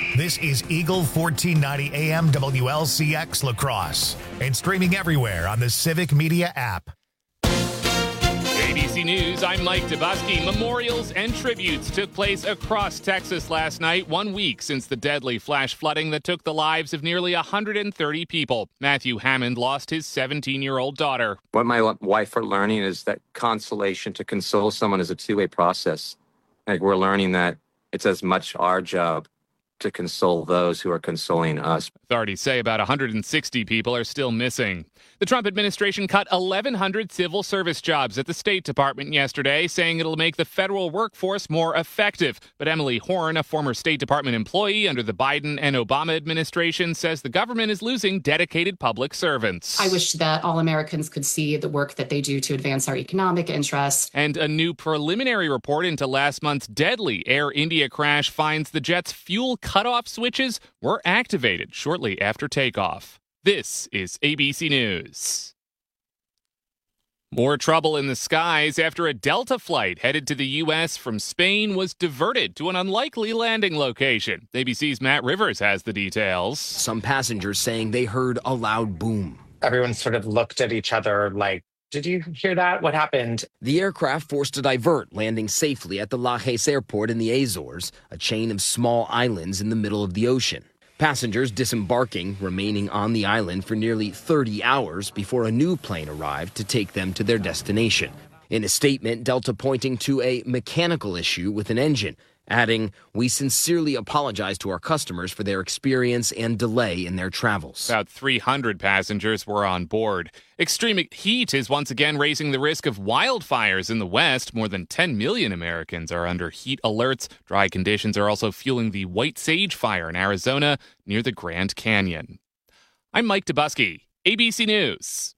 This is Eagle 1490 AM WLCX La Crosse and streaming everywhere on the Civic Media app. ABC News, I'm Mike Dubusky. Memorials and tributes took place across Texas last night, 1 week since the deadly flash flooding that took the lives of nearly 130 people. Matthew Hammond lost his 17-year-old daughter. What my wife are learning is that consolation, to console someone, is a two-way process. Like, we're learning that it's as much our job to console those who are consoling us. Authorities say about 160 people are still missing. The Trump administration cut 1,100 civil service jobs at the State Department yesterday, saying it'll make the federal workforce more effective. But Emily Horn, a former State Department employee under the Biden and Obama administration, says the government is losing dedicated public servants. I wish that all Americans could see the work that they do to advance our economic interests. And a new preliminary report into last month's deadly Air India crash finds the jet's fuel cutoff switches were activated shortly after takeoff. This is ABC News. More trouble in the skies after a Delta flight headed to the U.S. from Spain was diverted to an unlikely landing location. ABC's Matt Rivers has the details. Some passengers saying they heard a loud boom. Everyone sort of looked at each other like, did you hear that? What happened? The aircraft forced to divert, landing safely at the Lajes airport in the Azores, a chain of small islands in the middle of the ocean. Passengers disembarking, remaining on the island for nearly 30 hours before a new plane arrived to take them to their destination. In a statement, Delta pointing to a mechanical issue with an engine, adding, "We sincerely apologize to our customers for their experience and delay in their travels." About 300 passengers were on board. Extreme heat is once again raising the risk of wildfires in the West. More than 10 million Americans are under heat alerts. Dry conditions are also fueling the White Sage Fire in Arizona near the Grand Canyon. I'm Mike Dubusky, ABC News.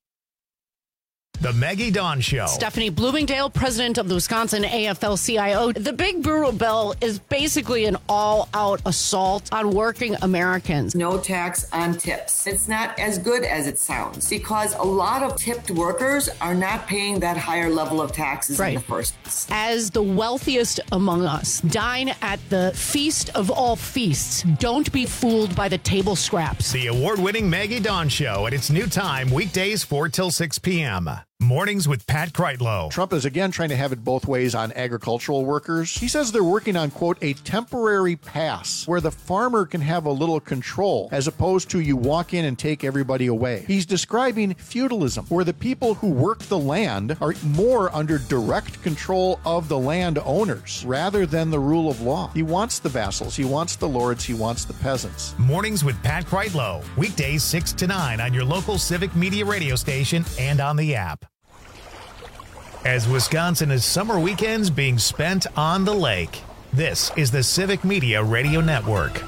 The Maggie Dawn Show. Stephanie Bloomingdale, president of the Wisconsin AFL-CIO. The Big Brutal Bill is basically an all-out assault on working Americans. No tax on tips. It's not as good as it sounds because a lot of tipped workers are not paying that higher level of taxes in the first place. As the wealthiest among us, dine at the feast of all feasts. Don't be fooled by the table scraps. The award-winning Maggie Dawn Show at its new time, weekdays 4 till 6 p.m. Mornings with Pat Kreitlow. Trump is again trying to have it both ways on agricultural workers. He says they're working on, quote, a temporary pass where the farmer can have a little control as opposed to you walk in and take everybody away. He's describing feudalism, where the people who work the land are more under direct control of the land owners rather than the rule of law. He wants the vassals, he wants the lords, he wants the peasants. Mornings with Pat Kreitlow. Weekdays 6 to 9 on your local Civic Media radio station and on the app. As Wisconsin is summer weekends being spent on the lake, this is the Civic Media Radio Network.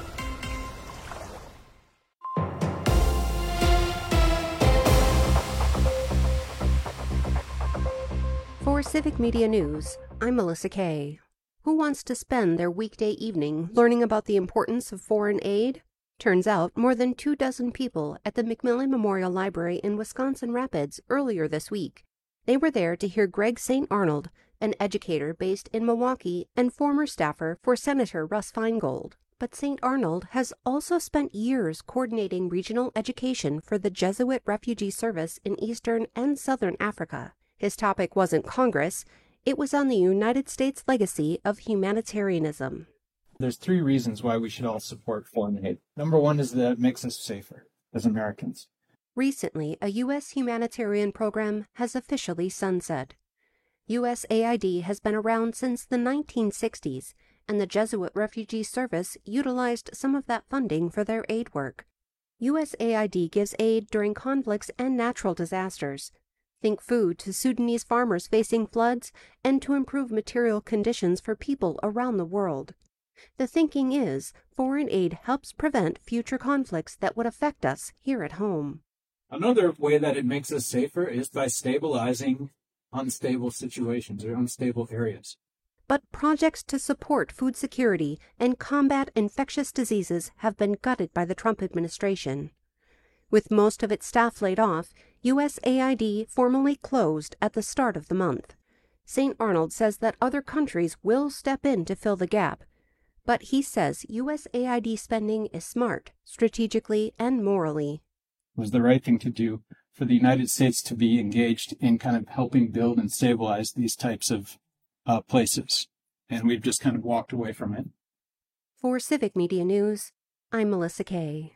For Civic Media News, I'm Melissa Kay. Who wants to spend their weekday evening learning about the importance of foreign aid? Turns out more than 24 people at the McMillan Memorial Library in Wisconsin Rapids earlier this week. They were there to hear Greg St. Arnold, an educator based in Milwaukee and former staffer for Senator Russ Feingold. But St. Arnold has also spent years coordinating regional education for the Jesuit Refugee Service in Eastern and Southern Africa. His topic wasn't Congress, it was on the United States legacy of humanitarianism. There's 3 reasons why we should all support foreign aid. Number 1 is that it makes us safer as Americans. Recently, a U.S. humanitarian program has officially sunset. USAID has been around since the 1960s, and the Jesuit Refugee Service utilized some of that funding for their aid work. USAID gives aid during conflicts and natural disasters. Think food to Sudanese farmers facing floods and to improve material conditions for people around the world. The thinking is foreign aid helps prevent future conflicts that would affect us here at home. Another way that it makes us safer is by stabilizing unstable situations or unstable areas. But projects to support food security and combat infectious diseases have been gutted by the Trump administration. With most of its staff laid off, USAID formally closed at the start of the month. St. Arnold says that other countries will step in to fill the gap, But he says USAID spending is smart, strategically and morally. It was the right thing to do for the United States to be engaged in kind of helping build and stabilize these types of places. And we've just kind of walked away from it. For Civic Media News, I'm Melissa Kay.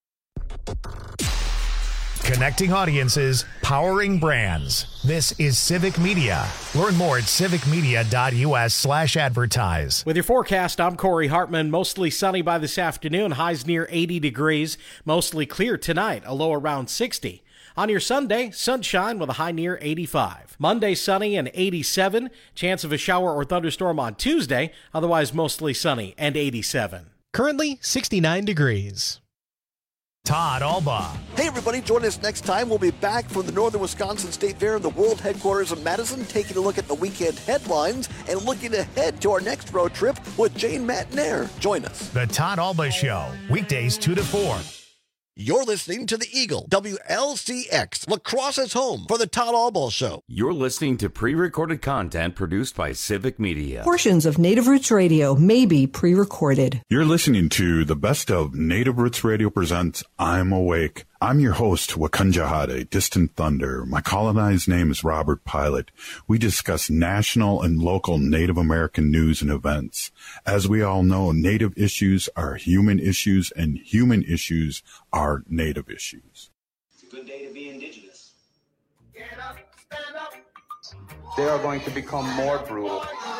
Connecting audiences, powering brands. This is Civic Media. Learn more at civicmedia.us/advertise. With your forecast, I'm Corey Hartman. Mostly sunny by this afternoon, highs near 80 degrees. Mostly clear tonight, a low around 60. On your Sunday, sunshine with a high near 85. Monday, sunny and 87. Chance of a shower or thunderstorm on Tuesday, otherwise mostly sunny and 87. Currently 69 degrees. Todd Alba. Hey everybody, join us next time. We'll be back from the Northern Wisconsin State Fair in the world headquarters of Madison, taking a look at the weekend headlines and looking ahead to our next road trip with Jane Matnair. Join us. The Todd Alba Show, weekdays 2 to 4. You're listening to the Eagle, WLCX, La Crosse's home for the Todd Alba Show. You're listening to pre-recorded content produced by Civic Media. Portions of Native Roots Radio may be pre-recorded. You're listening to the best of Native Roots Radio presents I'm Awake. I'm your host, Wakunjahade, Distant Thunder. My colonized name is Robert Pilot. We discuss national and local Native American news and events. As we all know, Native issues are human issues, and human issues are Native issues. It's a good day to be Indigenous. Get up, stand up. They are going to become more brutal.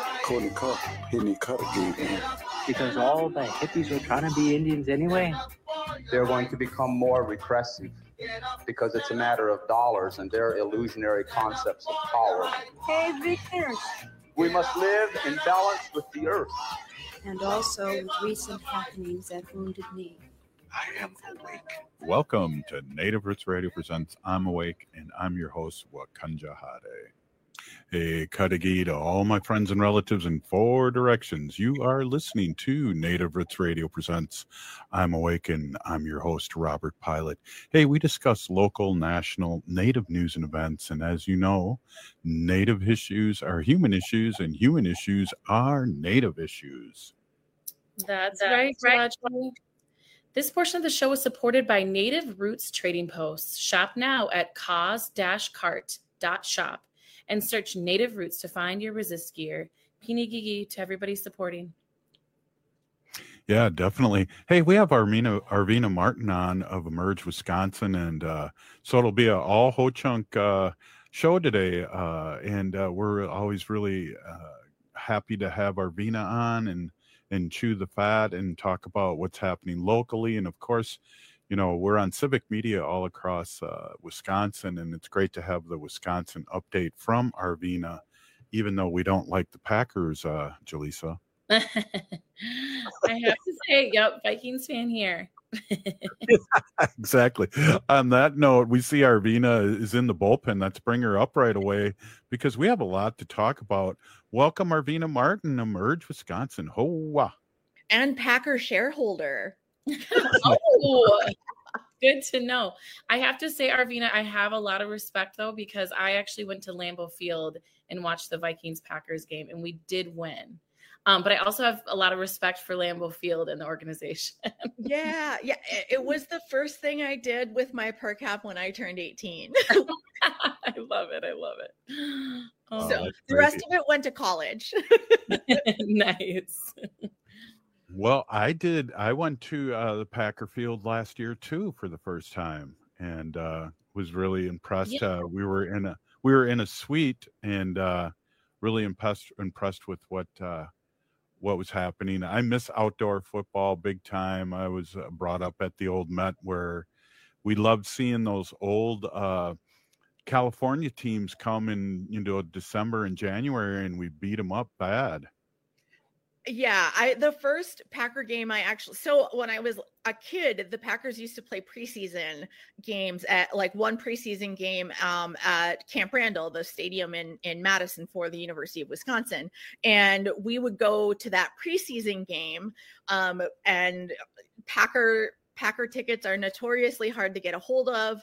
Because all the hippies were trying to be Indians anyway. They're going to become more repressive because it's a matter of dollars and their illusionary concepts of power. Hey, Victor. We must live in balance with the earth. And also with recent happenings at Wounded Knee. I am awake. Welcome to Native Roots Radio presents I'm Awake, and I'm your host, Wakunjahade. A Kadagi to all my friends and relatives in 4 directions. You are listening to Native Roots Radio presents I'm Awake, and I'm your host, Robert Pilot. Hey, we discuss local, national, Native news and events, and as you know, Native issues are human issues, and human issues are Native issues. That's right, Roger. This portion of the show is supported by Native Roots Trading Posts. Shop now at cause-cart.shop. And search Native Roots to find your resist gear. Pinigigi to everybody supporting. Yeah, definitely. Hey, we have Arvina Martin on of Emerge Wisconsin, and so it'll be an all Ho-Chunk show today, and we're always really happy to have Arvina on and chew the fat and talk about what's happening locally, and of course, you know, we're on Civic Media all across Wisconsin, and it's great to have the Wisconsin update from Arvina, even though we don't like the Packers, Jaleesa. I have to say, yep, Vikings fan here. Exactly. On that note, we see Arvina is in the bullpen. Let's bring her up right away because we have a lot to talk about. Welcome, Arvina Martin, Emerge Wisconsin. Hoa. And Packer shareholder. Oh, good to know. I have to say, Arvina, I have a lot of respect, though, because I actually went to Lambeau Field and watched the Vikings-Packers game, and we did win. But I also have a lot of respect for Lambeau Field and the organization. Yeah. It was the first thing I did with my per cap when I turned 18. I love it. Oh, so the rest of it went to college. Nice. Well, I did. I went to the Packer Field last year too for the first time, and was really impressed. Yeah. We were in a suite, and really impressed with what was happening. I miss outdoor football big time. I was brought up at the old Met where we loved seeing those old California teams come in, December and January, and we beat them up bad. Yeah, the first Packer game so when I was a kid, the Packers used to play preseason games at one preseason game at Camp Randall, the stadium in Madison for the University of Wisconsin. And we would go to that preseason game, and Packer tickets are notoriously hard to get a hold of.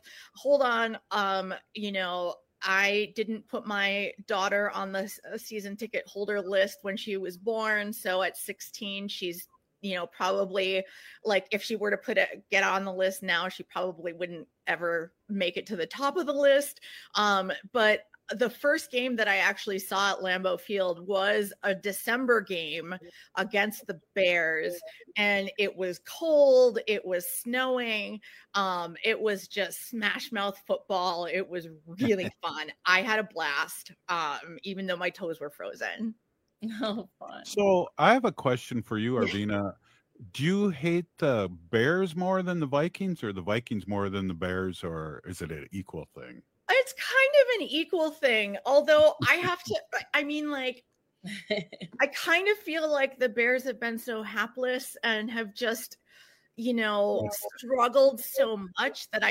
I didn't put my daughter on the season ticket holder list when she was born. So at 16, she's probably like if she were to get on the list now, she probably wouldn't ever make it to the top of the list. But the first game that I actually saw at Lambeau Field was a December game against the Bears, and it was cold, it was snowing, it was just smash mouth football. It was really fun. I had a blast, even though my toes were frozen. Oh, fun. So I have a question for you, Arvina. Do you hate the Bears more than the Vikings, or the Vikings more than the Bears, or is it an equal thing? It's kind of an equal thing, although I have to, I mean, like, I kind of feel like the Bears have been so hapless and have just, struggled so much that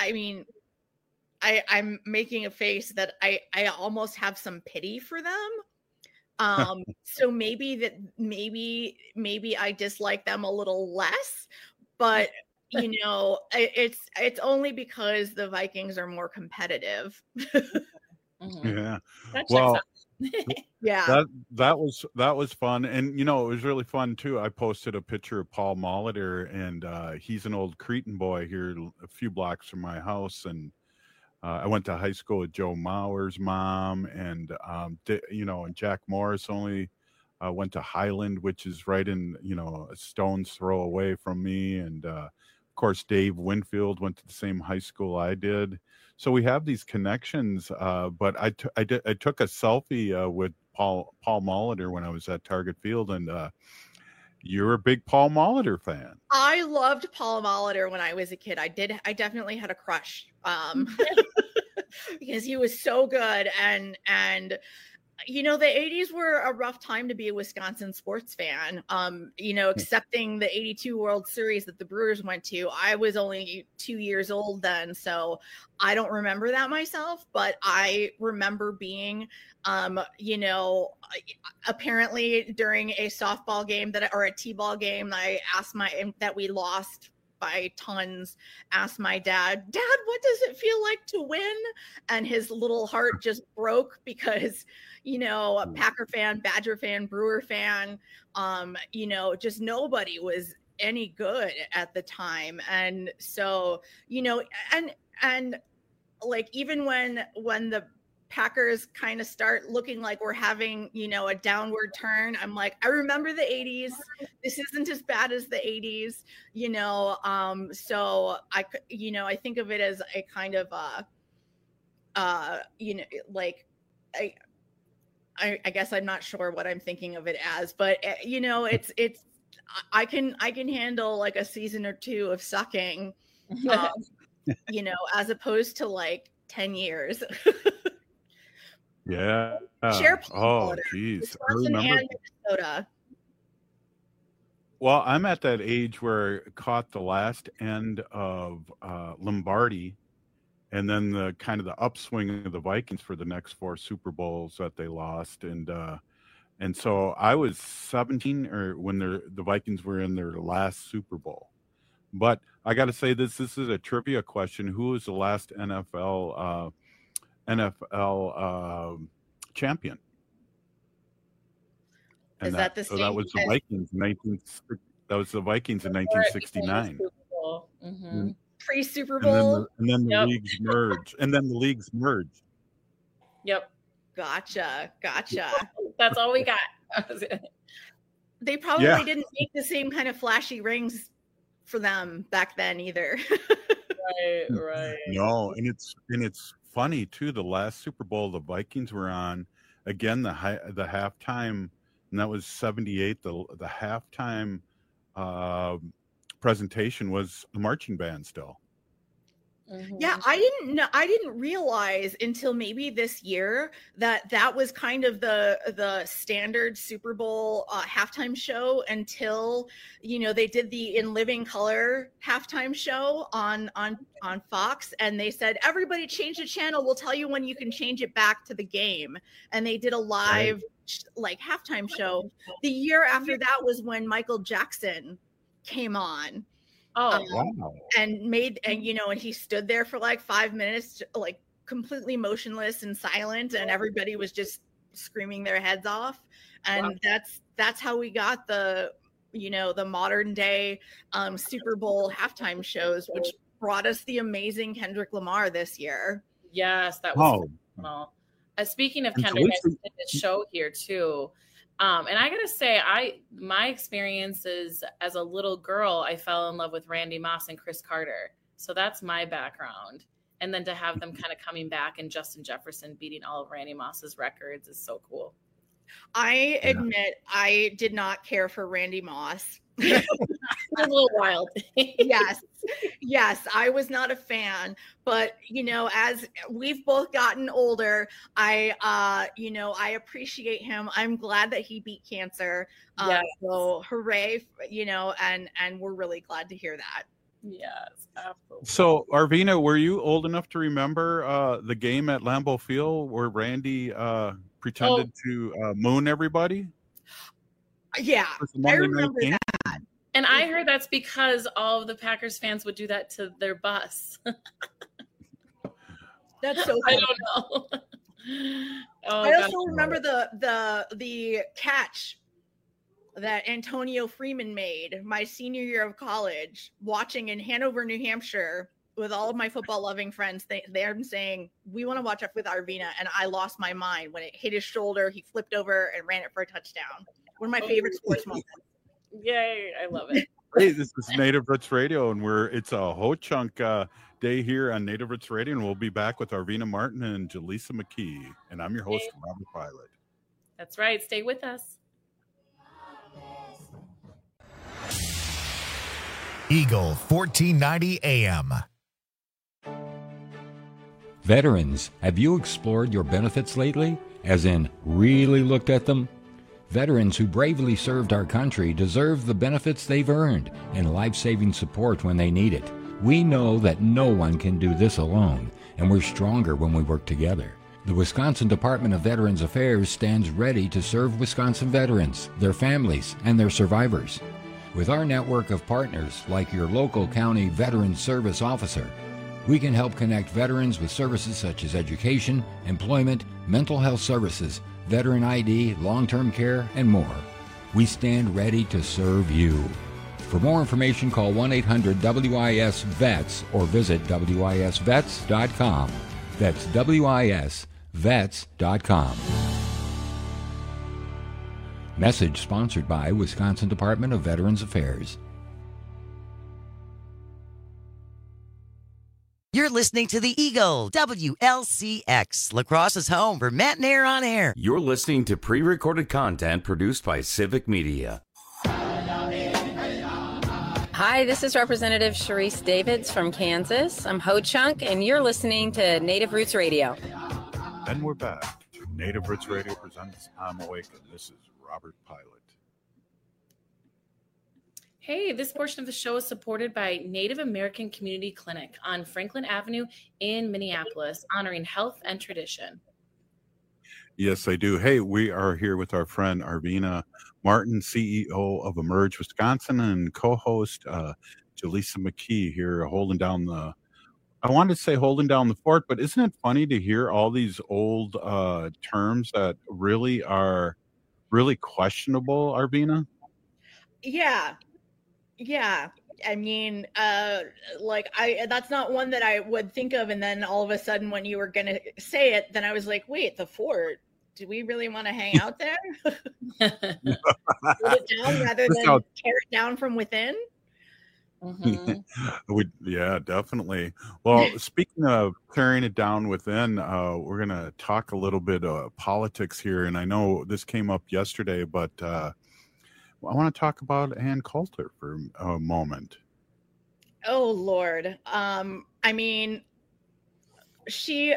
I'm making a face that I almost have some pity for them. So maybe I dislike them a little less, but it's only because the Vikings are more competitive. Yeah. Well, yeah. That was fun. And it was really fun too. I posted a picture of Paul Molitor, and he's an old Cretan boy here a few blocks from my house. And I went to high school with Joe Mauer's mom, and and Jack Morris only went to Highland, which is right in, a stone's throw away from me. And of course, Dave Winfield went to the same high school I did. So we have these connections. But I took a selfie with Paul Molitor when I was at Target Field, and you're a big Paul Molitor fan. I loved Paul Molitor when I was a kid. I definitely had a crush because he was so good. And the 80s were a rough time to be a Wisconsin sports fan. Excepting the 82 World Series that the Brewers went to. I was only 2 years old then, so I don't remember that myself, but I remember being, apparently during a softball game or a t-ball game, I asked that we lost by tons, asked my dad, what does it feel like to win? And his little heart just broke because, a Packer fan, Badger fan, Brewer fan, just nobody was any good at the time. And so, and like, even when the Packers kind of start looking like we're having, a downward turn, I'm like, I remember the 80s. This isn't as bad as the 80s, so I think of it as a kind of, I guess I'm not sure what I'm thinking of it as, but it's, I can handle like a season or two of sucking, as opposed to like 10 years. Yeah. Share oh, geez. I remember. Minnesota. Well, I'm at that age where it caught the last end of Lombardi, and then the kind of the upswing of the Vikings for the next 4 Super Bowls that they lost. And so I was 17 when the Vikings were in their last Super Bowl. But I got to say this is a trivia question. Who was the last NFL champion? And is that the same? So that was the Vikings in 1969. Mm-hmm. Pre-Super Bowl. And then the leagues merged. And then the leagues merged. Yep. Gotcha. That's all we got. They probably didn't make the same kind of flashy rings for them back then either. Right. No, and it's funny too. The last Super Bowl the Vikings were on, again the halftime, and that was 78. The halftime presentation was a marching band still. Mm-hmm. Yeah, I didn't realize until maybe this year that was kind of the standard Super Bowl halftime show until they did the In Living Color halftime show on Fox, and they said, everybody change the channel, we'll tell you when you can change it back to the game. And they did a live like halftime show. The year after that was when Michael Jackson came on. Oh, wow. And he stood there for like 5 minutes, like completely motionless and silent, and everybody was just screaming their heads off. And that's how we got the the modern day Super Bowl halftime shows, which brought us the amazing Kendrick Lamar this year. Yes, that was phenomenal. Speaking of Kendrick, I did this show here too. And I gotta say, my experiences as a little girl, I fell in love with Randy Moss and Chris Carter. So that's my background. And then to have them kind of coming back and Justin Jefferson beating all of Randy Moss's records is so cool. I admit I did not care for Randy Moss. It was a little wild. Yes, I was not a fan, but as we've both gotten older, I appreciate him. I'm glad that he beat cancer. So hooray, and we're really glad to hear that. Yes, absolutely. So, Arvina, were you old enough to remember the game at Lambeau Field where Randy pretended to moon everybody? Yeah, I remember that. And I heard that's because all of the Packers fans would do that to their bus. That's so I funny. don't know. I also remember the catch that Antonio Freeman made my senior year of college, watching in Hanover, New Hampshire, with all of my football loving friends. They're saying, we want to watch up with Arvina. And I lost my mind when it hit his shoulder. He flipped over and ran it for a touchdown. One of my favorite sports moments. Yay, I love it. Hey, this is Native Roots Radio, and it's a Ho-Chunk day here on Native Roots Radio, and we'll be back with Arvina Martin and Jaleesa McKee. And I'm your host, Robert Pilot. That's right. Stay with us. Eagle 1490 AM. Veterans, have you explored your benefits lately? As in, really looked at them? Veterans who bravely served our country deserve the benefits they've earned and life-saving support when they need it. We know that no one can do this alone, and we're stronger when we work together. The Wisconsin Department of Veterans Affairs stands ready to serve Wisconsin veterans, their families, and their survivors. With our network of partners, like your local county Veterans Service Officer, we can help connect veterans with services such as education, employment, mental health services, veteran ID, long-term care, and more. We stand ready to serve you. For more information, call 1-800-WIS-VETS or visit WISVets.com. That's WISVets.com. Message sponsored by Wisconsin Department of Veterans Affairs. You're listening to the Eagle, WLCX, La Crosse's home for Matt and Air on Air. You're listening to pre-recorded content produced by Civic Media. Hi, this is Representative Sharice Davids from Kansas. I'm Ho-Chunk, and you're listening to Native Roots Radio. Then we're back to Native Roots Radio presents I'm Awake, and this is Robert Pilot. Hey, this portion of the show is supported by Native American Community Clinic on Franklin Avenue in Minneapolis, honoring health and tradition. Yes, I do. Hey, we are here with our friend Arvina Martin, CEO of Emerge Wisconsin, and co-host Jaleesa McKee here holding down the fort, but isn't it funny to hear all these old terms that really are really questionable, Arvina? Yeah. I mean, that's not one that I would think of. And then all of a sudden when you were going to say it, then I was like, wait, the fort, do we really want to hang out there? Put it down rather than tear it down from within? Mm-hmm. Yeah, definitely. Well, speaking of tearing it down within, we're going to talk a little bit of politics here. And I know this came up yesterday, but I want to talk about Ann Coulter for a moment. Oh, Lord. I mean, she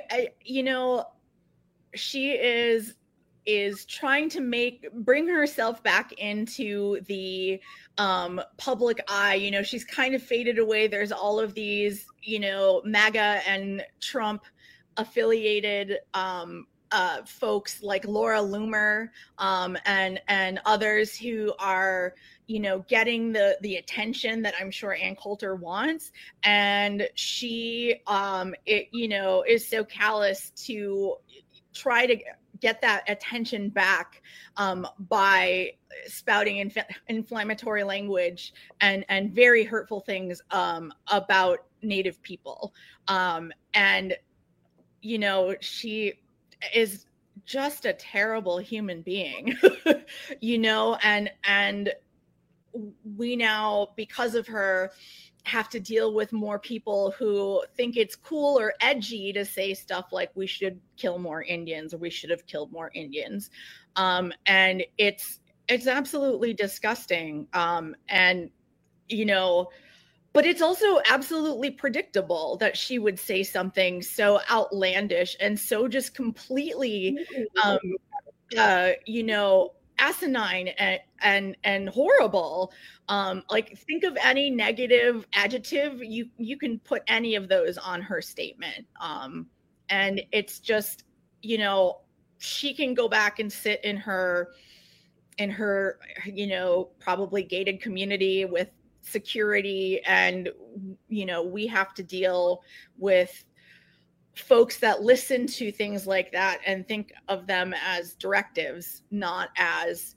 is trying to bring herself back into the public eye. She's kind of faded away. There's all of these, MAGA and Trump affiliated folks like Laura Loomer and others who are, getting the attention that I'm sure Ann Coulter wants. And she, is so callous to try to get that attention back by spouting inflammatory language and very hurtful things about Native people. And, you know, she is just a terrible human being, you know, and we now, because of her, have to deal with more people who think it's cool or edgy to say stuff like we should kill more Indians or we should have killed more Indians. And it's absolutely disgusting. And, you know, but it's also absolutely predictable that she would say something so outlandish and so just completely, you know, asinine and horrible. Like, think of any negative adjective, you can put any of those on her statement. And it's just, you know, she can go back and sit in her, you know, probably gated community with security, and, you know, we have to deal with folks that listen to things like that and think of them as directives, not as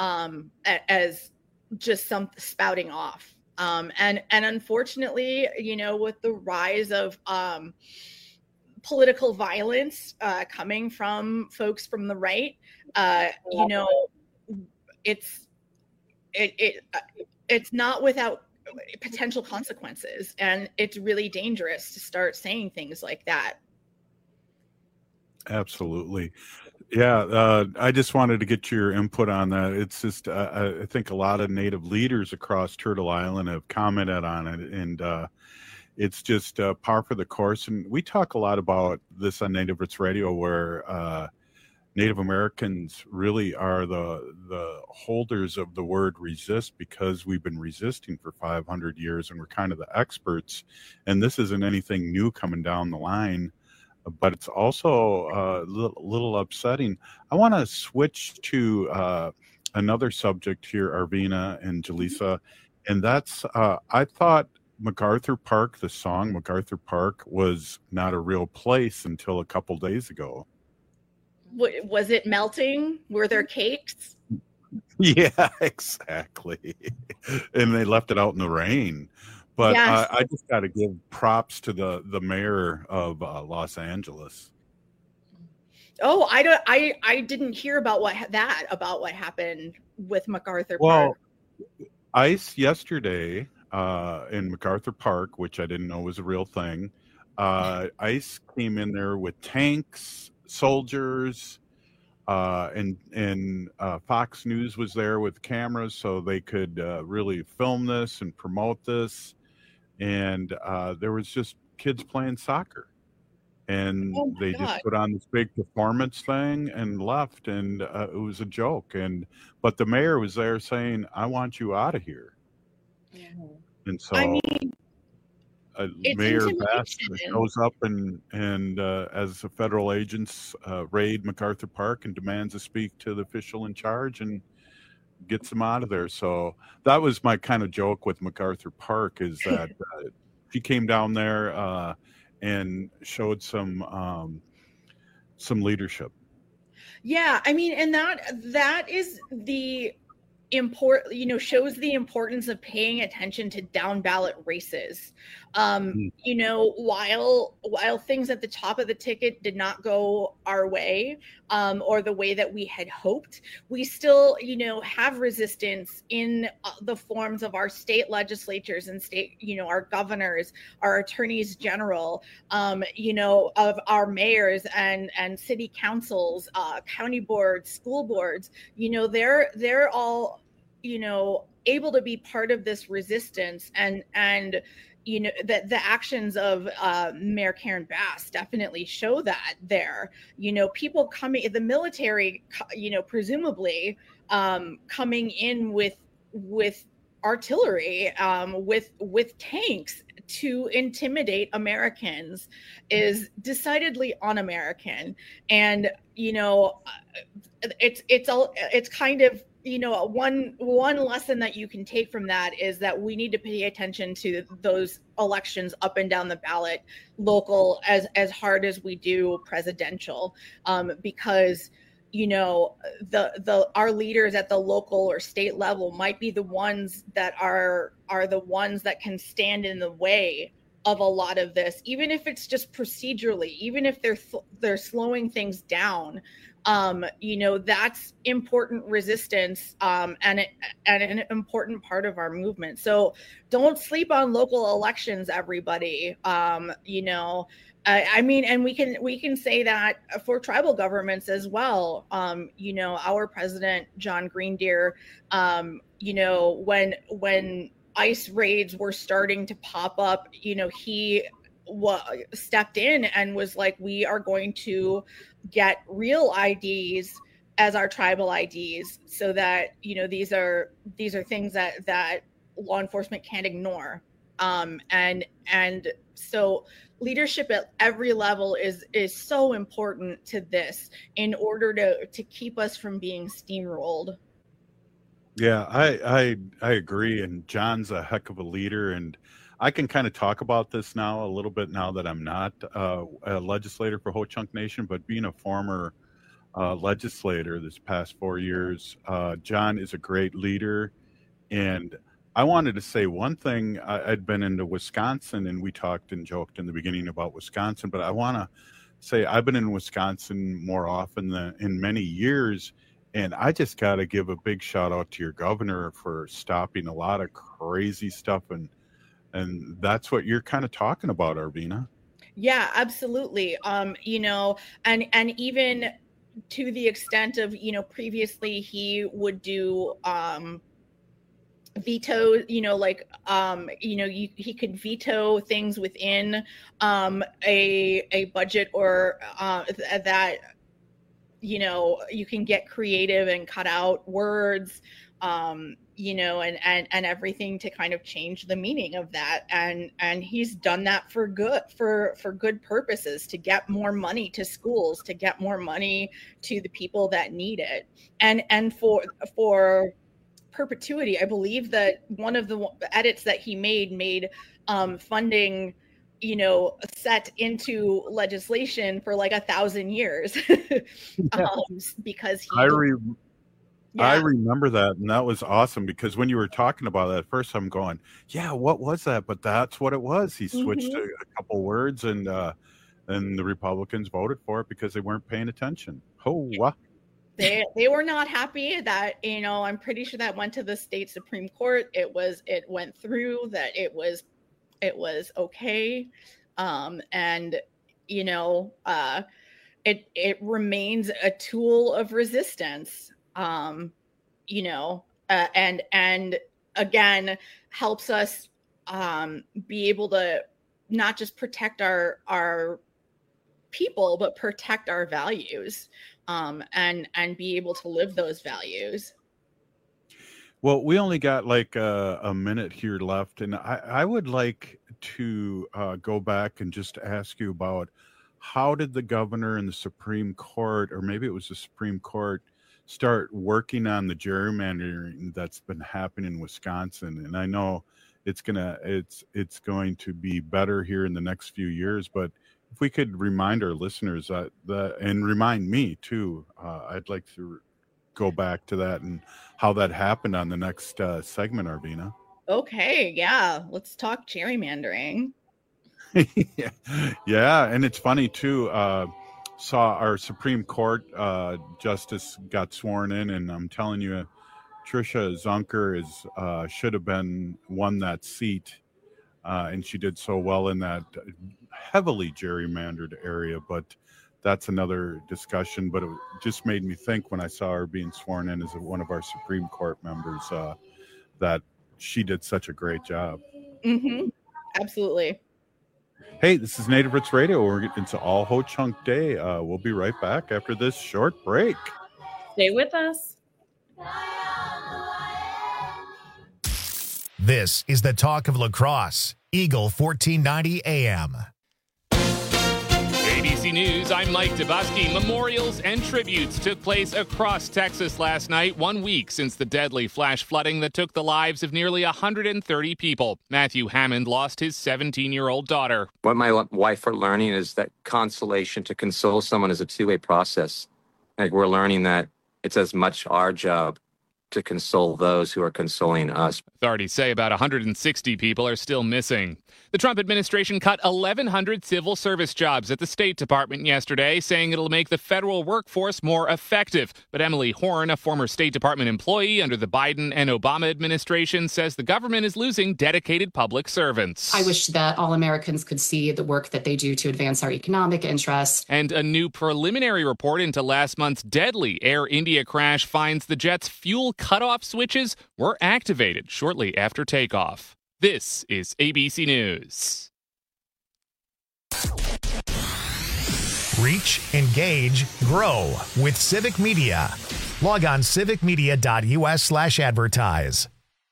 just some spouting off. And unfortunately, you know, with the rise of political violence coming from folks from the right, you know, it's not without potential consequences, and it's really dangerous to start saying things like that. Absolutely. Yeah, I just wanted to get your input on that. It's just, I think a lot of Native leaders across Turtle Island have commented on it, and it's just par for the course. And we talk a lot about this on Native Roots Radio, where Native Americans really are the holders of the word resist, because we've been resisting for 500 years and we're kind of the experts. And this isn't anything new coming down the line, but it's also a little upsetting. I want to switch to another subject here, Arvina and Jaleesa, and that's I thought MacArthur Park, the song MacArthur Park, was not a real place until a couple days ago. Was it melting? Were there cakes? Yeah, exactly. And they left it out in the rain. But yes. I just got to give props to the mayor of Los Angeles. Oh, I didn't hear about what happened with MacArthur Park. Well, ICE yesterday in MacArthur Park, which I didn't know was a real thing, ICE came in there with tanks, soldiers, and Fox News was there with cameras so they could really film this and promote this. And there was just kids playing soccer, and they just put on this big performance thing and left, and it was a joke. But the mayor was there saying, "I want you out of here." Yeah. And so, I mean, Mayor Bass shows up and as the federal agents raid MacArthur Park and demands to speak to the official in charge and gets them out of there. So that was my kind of joke with MacArthur Park, is that she came down there and showed some leadership. Yeah, I mean, and that is the shows the importance of paying attention to down ballot races. You know, while things at the top of the ticket did not go our way, or the way that we had hoped, we still, you know, have resistance in the forms of our state legislatures and state, you know, our governors, our attorneys general, you know, of our mayors and city councils, county boards, school boards. You know, they're all, you know, able to be part of this resistance, and you know, that the actions of Mayor Karen Bass definitely show that there. You know, people coming, the military, you know, presumably coming in with artillery, with tanks to intimidate Americans is decidedly un-American. And, you know, it's kind of, you know, one lesson that you can take from that is that we need to pay attention to those elections up and down the ballot, local as hard as we do presidential, because, our leaders at the local or state level might be the ones that are the ones that can stand in the way of a lot of this, even if it's just procedurally, even if they're slowing things down. That's important resistance and an important part of our movement. So don't sleep on local elections, everybody. And we can say that for tribal governments as well. Our president, John Greendeer, when ICE raids were starting to pop up, he stepped in and was like, we are going to get real IDs as our tribal IDs, so that these are things that law enforcement can't ignore. And so leadership at every level is so important to this in order to keep us from being steamrolled. Yeah, I agree. And John's a heck of a leader. And I can kind of talk about this now a little bit now that I'm not a legislator for Ho-Chunk Nation, but being a former legislator this past 4 years, John is a great leader. And I wanted to say one thing. I'd been into Wisconsin, and we talked and joked in the beginning about Wisconsin, but I want to say I've been in Wisconsin more often than in many years. And I just got to give a big shout out to your governor for stopping a lot of crazy stuff. And that's what you're kind of talking about, Arvina. Yeah, absolutely. And even to the extent of, previously he would do veto, he could veto things within a budget or that, you can get creative and cut out words, and everything to kind of change the meaning of that. And he's done that for good purposes, to get more money to schools, to get more money to the people that need it. And for perpetuity, I believe that one of the edits that he made funding set into legislation for like 1,000 years. Because I remember that, and that was awesome, because when you were talking about that at first, I'm going, yeah, what was that? But that's what it was. He switched a couple words, and the Republicans voted for it because they weren't paying attention. They were not happy that, I'm pretty sure that went to the state Supreme Court. It went through that. It was okay. It remains a tool of resistance, and again, helps us, be able to not just protect our people, but protect our values, and be able to live those values. Well, we only got like a minute here left, and I would like to go back and just ask you about how did the governor and the Supreme Court, or maybe it was the Supreme Court, start working on the gerrymandering that's been happening in Wisconsin? And I know it's going to be better here in the next few years, but if we could remind our listeners that and remind me too, I'd like to go back to that and how that happened on the next segment, Arvina. Okay, yeah, let's talk gerrymandering. Yeah, and it's funny too. Saw our Supreme Court justice got sworn in, and I'm telling you, Tricia Zunker should have won that seat, and she did so well in that heavily gerrymandered area. But that's another discussion. But it just made me think when I saw her being sworn in as one of our Supreme Court members that she did such a great job. Mm-hmm. Absolutely. Hey, this is Native Roots Radio. We're getting into All Ho-Chunk Day. We'll be right back after this short break. Stay with us. This is the Talk of La Crosse, Eagle 1490 AM. ABC News, I'm Mike Dubusky. Memorials and tributes took place across Texas last night, 1 week since the deadly flash flooding that took the lives of nearly 130 people. Matthew Hammond lost his 17-year-old daughter. What my wife are learning is that consolation, to console someone, is a two-way process. Like, we're learning that it's as much our job to console those who are consoling us. Authorities say about 160 people are still missing. The Trump administration cut 1,100 civil service jobs at the State Department yesterday, saying it'll make the federal workforce more effective. But Emily Horn, a former State Department employee under the Biden and Obama administration, says the government is losing dedicated public servants. I wish that all Americans could see the work that they do to advance our economic interests. And a new preliminary report into last month's deadly Air India crash finds the jet's fuel cutoff switches were activated shortly after takeoff. This is ABC News. Reach, engage, grow with Civic Media. Log on civicmedia.us/advertise.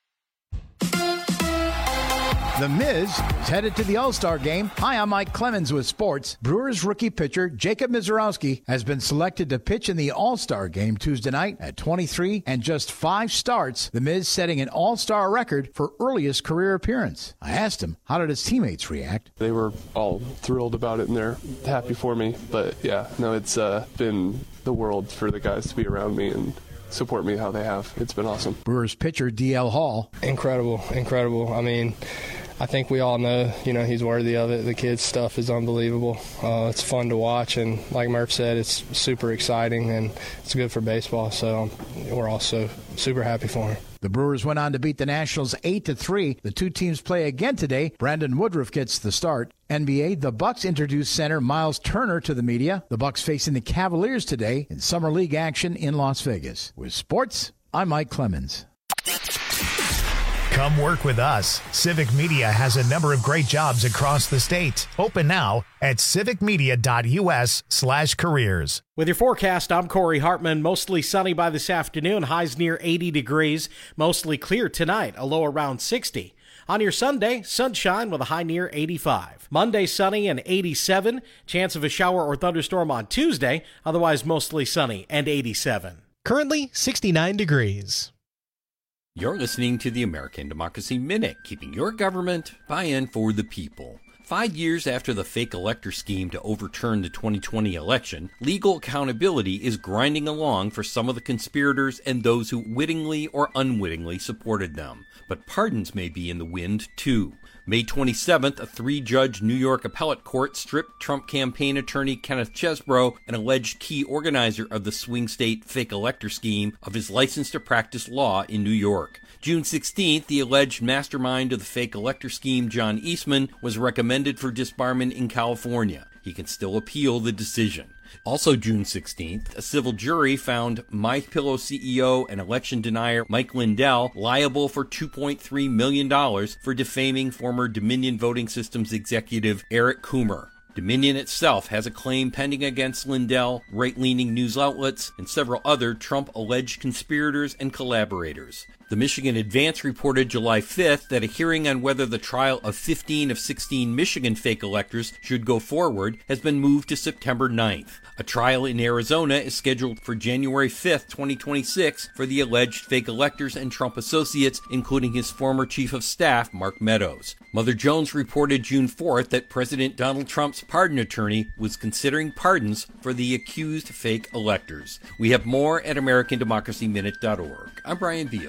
The Miz is headed to the All-Star game. Hi, I'm Mike Clemens with sports. Brewers rookie pitcher Jacob Misiorowski has been selected to pitch in the All-Star game Tuesday night at 23 and just 5 starts. The Miz setting an All-Star record for earliest career appearance. I asked him, how did his teammates react? They were all thrilled about it and they're happy for me. But yeah, no, it's been the world for the guys to be around me and support me how they have. It's been awesome. Brewers pitcher DL Hall. Incredible. I mean, I think we all know, he's worthy of it. The kid's stuff is unbelievable. It's fun to watch, and like Murph said, it's super exciting, and it's good for baseball, so we're also super happy for him. The Brewers went on to beat the Nationals 8-3. The two teams play again today. Brandon Woodruff gets the start. NBA, the Bucks introduced center Miles Turner to the media. The Bucks facing the Cavaliers today in Summer League action in Las Vegas. With sports, I'm Mike Clemens. Come work with us. Civic Media has a number of great jobs across the state. Open now at civicmedia.us/careers. With your forecast, I'm Corey Hartman. Mostly sunny by this afternoon. Highs near 80 degrees. Mostly clear tonight. A low around 60. On your Sunday, sunshine with a high near 85. Monday, sunny and 87. Chance of a shower or thunderstorm on Tuesday. Otherwise, mostly sunny and 87. Currently, 69 degrees. You're listening to the American Democracy Minute, keeping your government buy-in for the people. 5 years after the fake elector scheme to overturn the 2020 election, legal accountability is grinding along for some of the conspirators and those who wittingly or unwittingly supported them. But pardons may be in the wind, too. May 27th, a 3-judge New York appellate court stripped Trump campaign attorney Kenneth Chesebro, an alleged key organizer of the swing state fake elector scheme, of his license to practice law in New York. June 16th, the alleged mastermind of the fake elector scheme, John Eastman, was recommended for disbarment in California. He can still appeal the decision. Also June 16th, a civil jury found MyPillow CEO and election denier Mike Lindell liable for $2.3 million for defaming former Dominion Voting Systems executive Eric Coomer. Dominion itself has a claim pending against Lindell, right-leaning news outlets, and several other Trump-alleged conspirators and collaborators. The Michigan Advance reported July 5th that a hearing on whether the trial of 15 of 16 Michigan fake electors should go forward has been moved to September 9th. A trial in Arizona is scheduled for January 5th, 2026 for the alleged fake electors and Trump associates, including his former chief of staff, Mark Meadows. Mother Jones reported June 4th that President Donald Trump's pardon attorney was considering pardons for the accused fake electors. We have more at AmericanDemocracyMinute.org. I'm Brian Beal.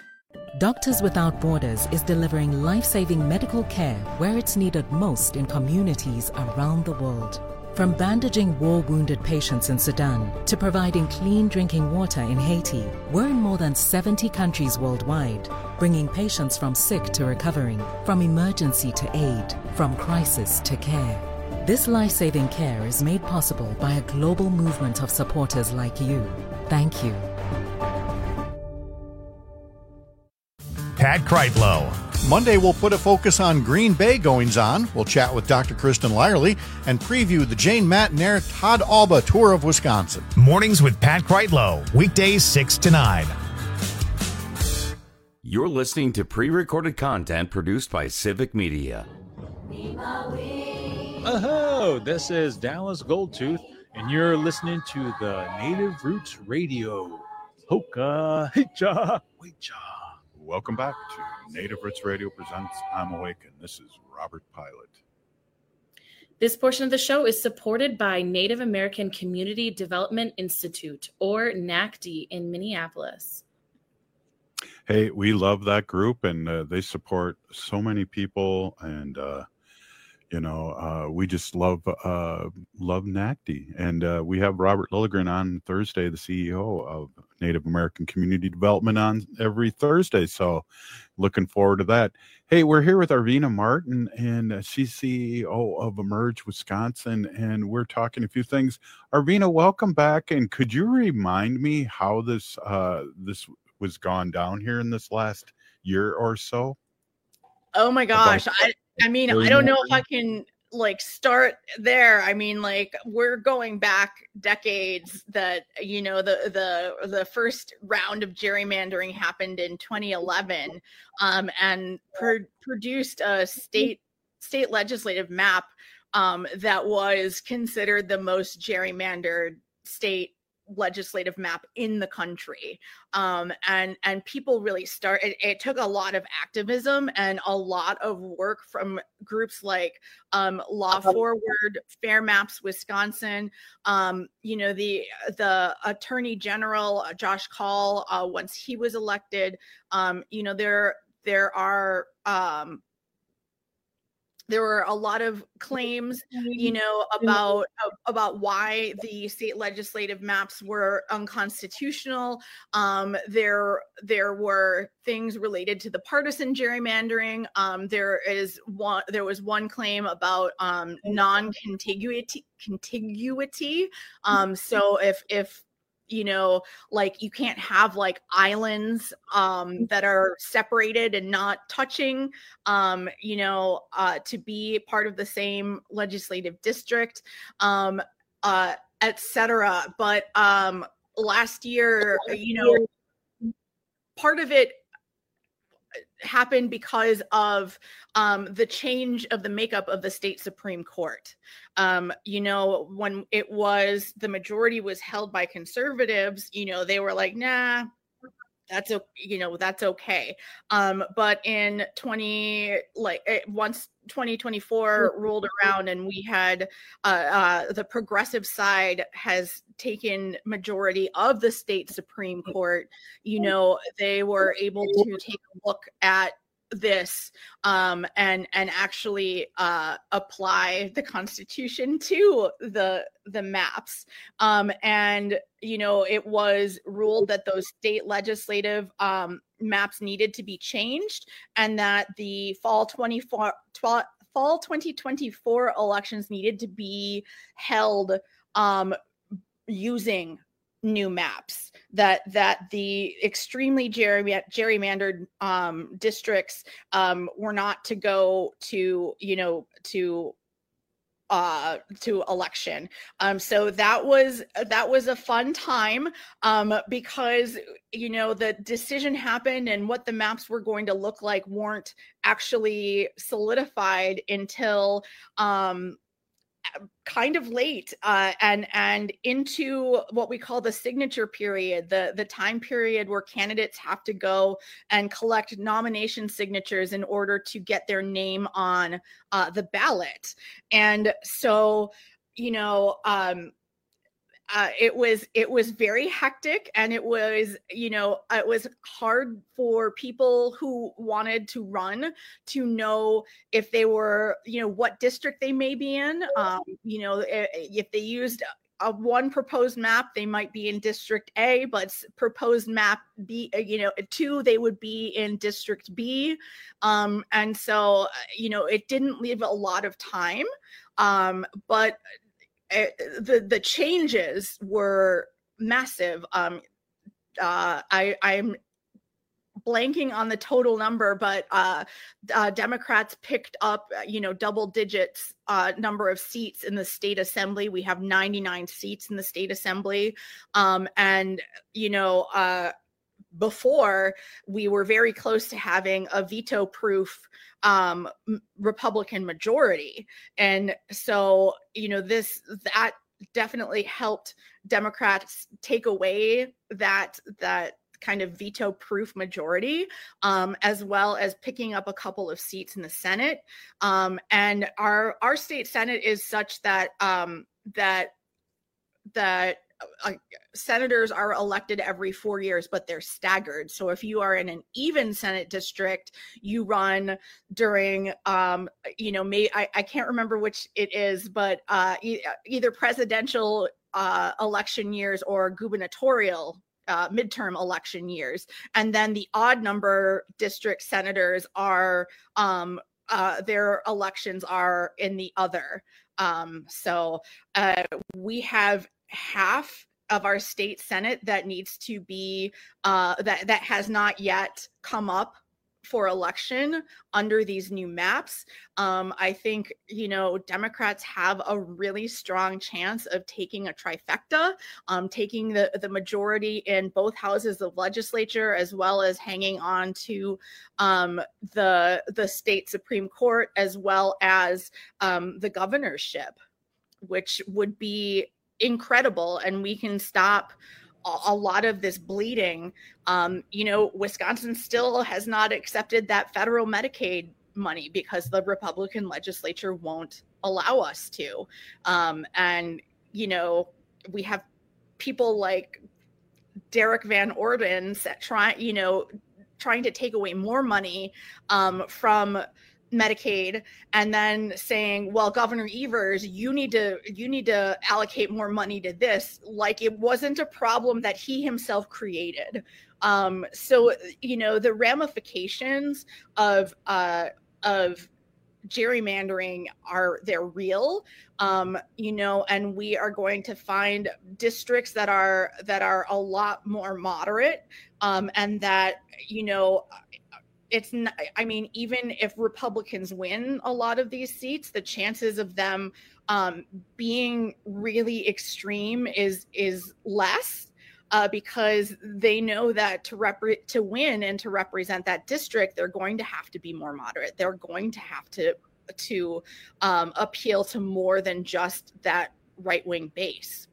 Doctors Without Borders is delivering life-saving medical care where it's needed most in communities around the world. From bandaging war-wounded patients in Sudan to providing clean drinking water in Haiti, we're in more than 70 countries worldwide, bringing patients from sick to recovering, from emergency to aid, from crisis to care. This life-saving care is made possible by a global movement of supporters like you. Thank you. Pat Kreitlow. Monday, we'll put a focus on Green Bay goings-on. We'll chat with Dr. Kristen Lyerly and preview the Jane Matnair Todd Alba Tour of Wisconsin. Mornings with Pat Kreitlow. Weekdays 6 to 9. You're listening to pre-recorded content produced by Civic Media. Oh, this is Dallas Goldtooth, and you're listening to the Native Roots Radio. Hoka, hicha, wecha. Welcome back to Native Roots Radio presents I'm Awake, and this is Robert Pilot. This portion of the show is supported by Native American Community Development Institute, or NACD, in Minneapolis. Hey, we love that group, and they support so many people, and we just love NACD. And we have Robert Lilligren on Thursday, the CEO of Native American Community Development, on every Thursday. So looking forward to that. Hey, we're here with Arvina Martin, and she's CEO of Emerge Wisconsin, and we're talking a few things. Arvina, welcome back. And could you remind me how this was gone down here in this last year or so? Oh my gosh. I mean, I don't know if I can start there. I mean, we're going back decades that, the first round of gerrymandering happened in 2011, and produced a state legislative map, that was considered the most gerrymandered state legislative map in the country. And people really it took a lot of activism and a lot of work from groups like Law Forward, Fair Maps Wisconsin, the Attorney General Josh Kaul, once he was elected. There were a lot of claims, about why the state legislative maps were unconstitutional. There were things related to the partisan gerrymandering. There was one claim about non-contiguity. So if you can't have islands that are separated and not touching, to be part of the same legislative district, etc. But last year, part of it happened because of the change of the makeup of the state Supreme Court. When the majority was held by conservatives, they were like, nah, that's okay. But in once 2024 rolled around and we had the progressive side has taken majority of the state Supreme Court, they were able to take a look at this and actually apply the Constitution to the maps. And it was ruled that those state legislative maps needed to be changed, and that the fall 2024 elections needed to be held using new maps, that the extremely gerrymandered districts were not to go to election. So that was a fun time, because the decision happened and what the maps were going to look like weren't actually solidified until kind of late, and into what we call the signature period, the time period where candidates have to go and collect nomination signatures in order to get their name on the ballot. And so, it was very hectic, and it was hard for people who wanted to run to know if they were, what district they may be in. If they used one proposed map, they might be in District A, but proposed map B, 2, they would be in District B. And so, it didn't leave a lot of time, but the changes were massive. I'm blanking on the total number, but Democrats picked up, double digits number of seats in the state assembly. We have 99 seats in the state assembly. Before, we were very close to having a veto-proof Republican majority. And so, that definitely helped Democrats take away that kind of veto-proof majority, as well as picking up a couple of seats in the Senate. And our state Senate is such that senators are elected every 4 years, but they're staggered. So if you are in an even Senate district, you run during, I can't remember which it is, but either presidential election years or gubernatorial midterm election years. And then the odd number district senators are, their elections are in the other. So we have half of our state Senate that needs to be that has not yet come up for election under these new maps. I think, Democrats have a really strong chance of taking a trifecta, taking the majority in both houses of legislature, as well as hanging on to the state Supreme Court, as well as the governorship, which would be incredible. And we can stop a lot of this bleeding. Wisconsin still has not accepted that federal Medicaid money because the Republican legislature won't allow us to. And we have people like Derek Van Orden trying to take away more money from Medicaid, and then saying, well, Governor Evers, you need to allocate more money to this, like it wasn't a problem that he himself created. So the ramifications of gerrymandering they're real, and we are going to find districts that are a lot more moderate, and that it's not, even if Republicans win a lot of these seats, the chances of them being really extreme is less, because they know that to win and to represent that district, they're going to have to be more moderate. They're going to have to appeal to more than just that right-wing base.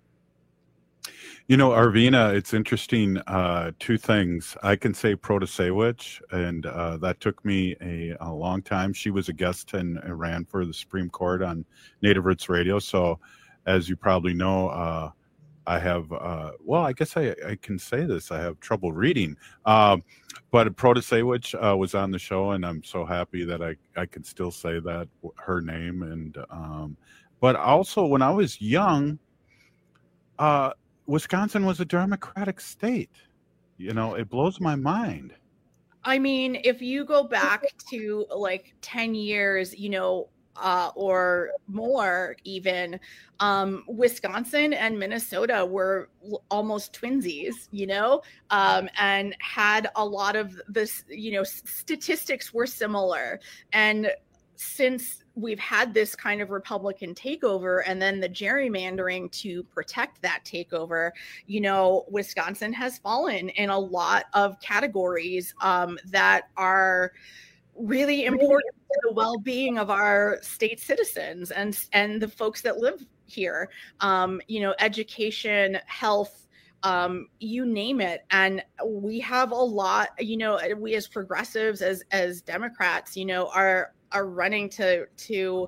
Arvina, it's interesting. Two things. I can say Protasewicz, and that took me a long time. She was a guest and ran for the Supreme Court on Native Roots Radio. So, as you probably know, I have, I guess I can say this. I have trouble reading. But Protasewicz was on the show, and I'm so happy that I can still say that, her name. And but also, when I was young, Wisconsin was a Democratic state. It blows my mind. If you go back to like 10 years, or more even, Wisconsin and Minnesota were almost twinsies, and had a lot of this, statistics were similar. And since we've had this kind of Republican takeover and then the gerrymandering to protect that takeover, Wisconsin has fallen in a lot of categories that are really important to the well-being of our state citizens and the folks that live here. Education, health, you name it. And we have a lot, we as progressives, as Democrats, are running to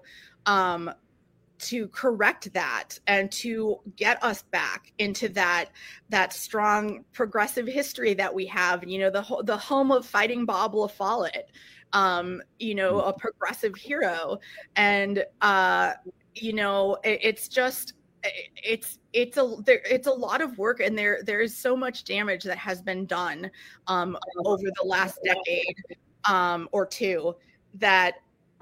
correct that and to get us back into that strong progressive history that we have. The home of Fighting Bob La Follette, a progressive hero. And it's just it's a lot of work, and there is so much damage that has been done over the last decade or two that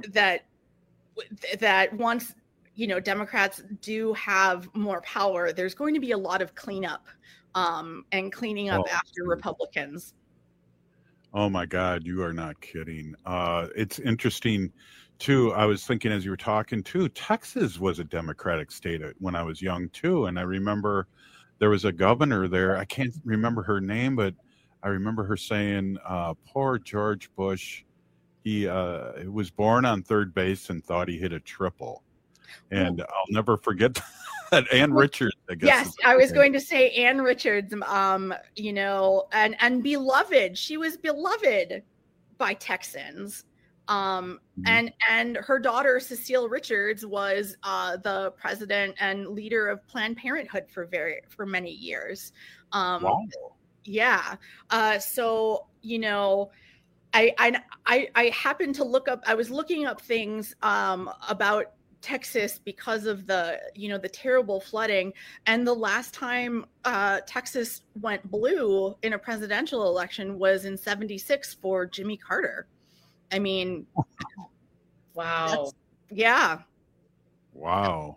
once Democrats do have more power, there's going to be a lot of cleanup and cleaning up after Republicans. Oh my God, you are not kidding. It's interesting too. I was thinking as you were talking too, Texas was a Democratic state when I was young too. And I remember there was a governor there. I can't remember her name, but I remember her saying, poor George Bush, he was born on third base and thought he hit a triple. And I'll never forget Ann Richards, I guess. Yes, I was going to say Ann Richards, you know, and beloved. She was beloved by Texans. And her daughter, Cecile Richards, was the president and leader of Planned Parenthood for many years. Wow. Yeah. So, you know, I happened to look up, I was looking up things about Texas because of the terrible flooding. And the last time Texas went blue in a presidential election was in '76 for Jimmy Carter. I mean, wow. Yeah. Wow.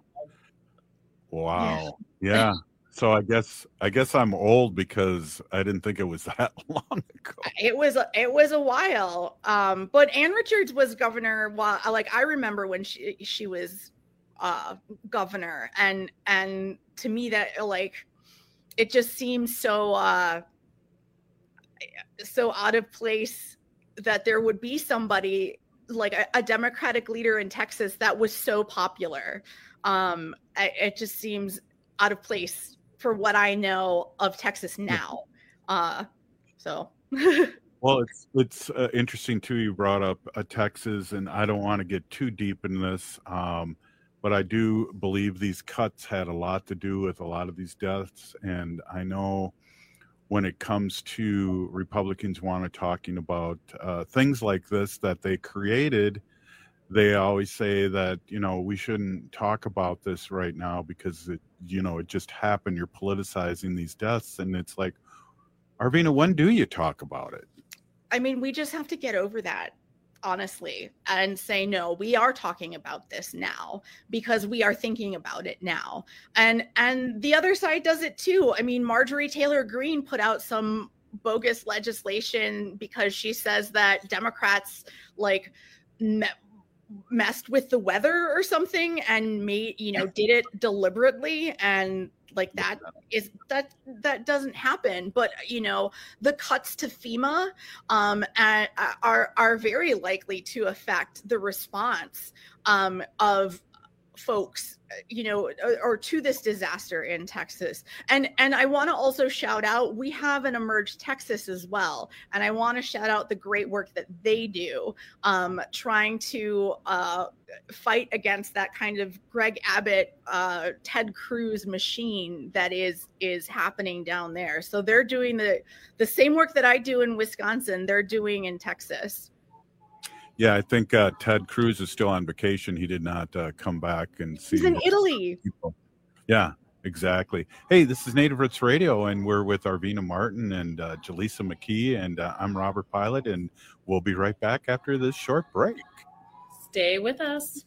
Yeah. So I guess I'm old because I didn't think it was that long ago. It was a while. But Ann Richards was governor while, like, I remember when she was governor, and to me that, like, it just seems so out of place that there would be somebody like a Democratic leader in Texas that was so popular. It just seems out of place for what I know of Texas now. So. Well, it's interesting too. You brought up Texas, and I don't want to get too deep in this, but I do believe these cuts had a lot to do with a lot of these deaths. And I know when it comes to Republicans talking about things like this that they created, they always say that, you know, we shouldn't talk about this right now because it just happened. You're politicizing these deaths. And it's like, Arvina, when do you talk about it? I mean, we just have to get over that, honestly, and say, no, we are talking about this now because we are thinking about it now. And the other side does it too. I mean, Marjorie Taylor Greene put out some bogus legislation because she says that Democrats like messed with the weather or something and made, did it deliberately. And like that doesn't happen. But, the cuts to FEMA are very likely to affect the response of folks, or to this disaster in Texas. And I want to also shout out, we have an Emerge Texas as well. And I want to shout out the great work that they do, trying to fight against that kind of Greg Abbott, Ted Cruz machine that is happening down there. So they're doing the same work that I do in Wisconsin, they're doing in Texas. Yeah, I think Ted Cruz is still on vacation. He did not come back and see. He's in Italy. People. Yeah, exactly. Hey, this is Native Roots Radio, and we're with Arvina Martin and Jaleesa McKee, and I'm Robert Pilot, and we'll be right back after this short break. Stay with us.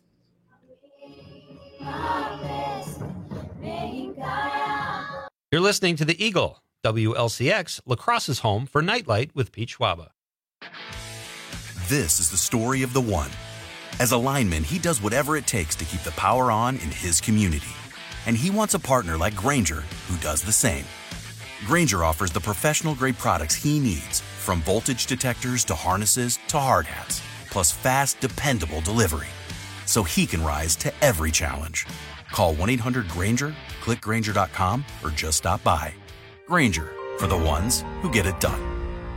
You're listening to The Eagle, WLCX, La Crosse's home for Nightlight with Pete Schwaba. This is the story of the one. As a lineman, he does whatever it takes to keep the power on in his community. And he wants a partner like Grainger who does the same. Grainger offers the professional-grade products he needs, from voltage detectors to harnesses to hard hats, plus fast, dependable delivery, so he can rise to every challenge. Call 1-800-GRAINGER, click Grainger.com, or just stop by. Grainger, for the ones who get it done.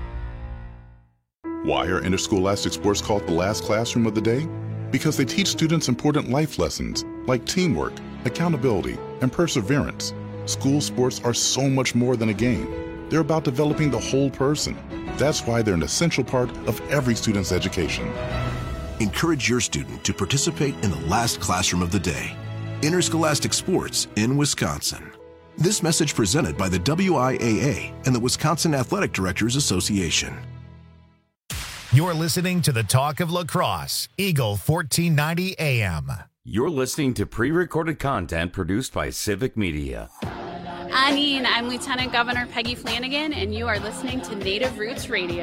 Why are interscholastic sports called the last classroom of the day? Because they teach students important life lessons like teamwork, accountability, and perseverance. School sports are so much more than a game. They're about developing the whole person. That's why they're an essential part of every student's education. Encourage your student to participate in the last classroom of the day. Interscholastic sports in Wisconsin. This message presented by the WIAA and the Wisconsin Athletic Directors Association. You're listening to the Talk of La Crosse, Eagle 1490 AM. You're listening to pre-recorded content produced by Civic Media. I'm Lieutenant Governor Peggy Flanagan, and you are listening to Native Roots Radio.